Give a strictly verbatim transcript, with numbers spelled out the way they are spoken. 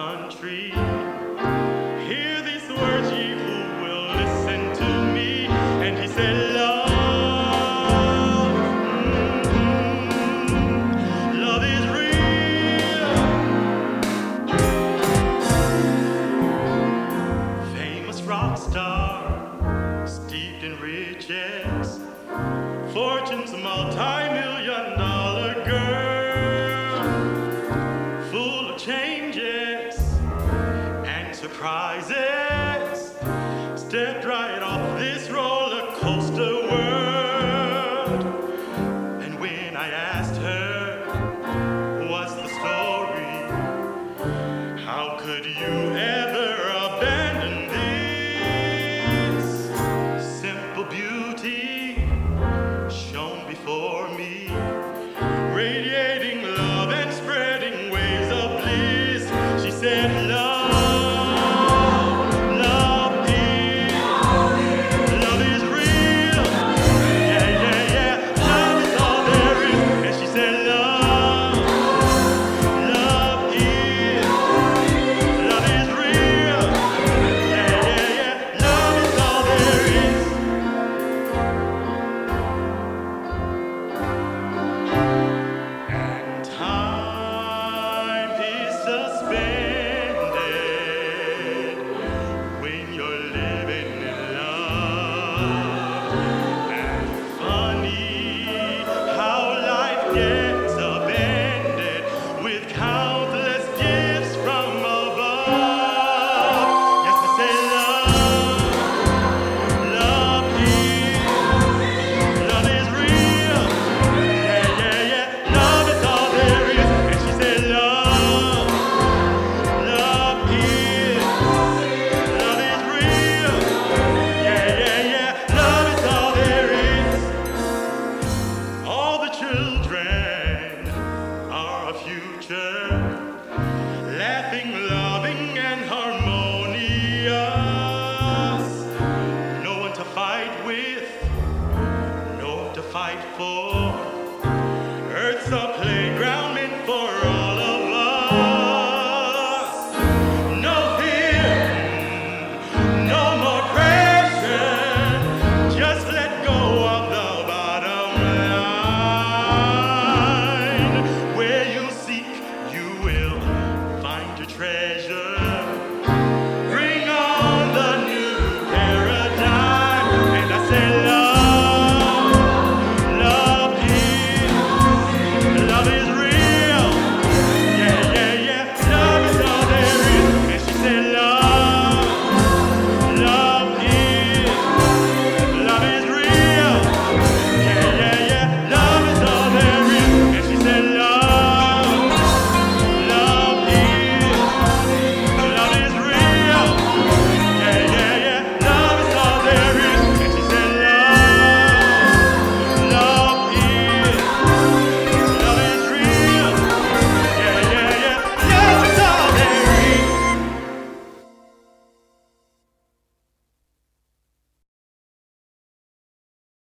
country. Hear these words, ye who will listen to me. And he said, love, mm, love is real. Famous rock star, steeped in riches, fortune's multi-million dollar girl, full of changes and surprises, stepped right off this roller coaster world. And when I asked her, what's the story? How could you ever abandon this simple beauty shone before me, radiating love and spreading waves of bliss? She said, love, love is, love is real. Yeah, yeah, yeah, love is all there is. And she said, love, love is, love is real. Yeah, yeah, yeah, love is all there is. And time is suspended when you're living in love. And funny how life gets upended with countless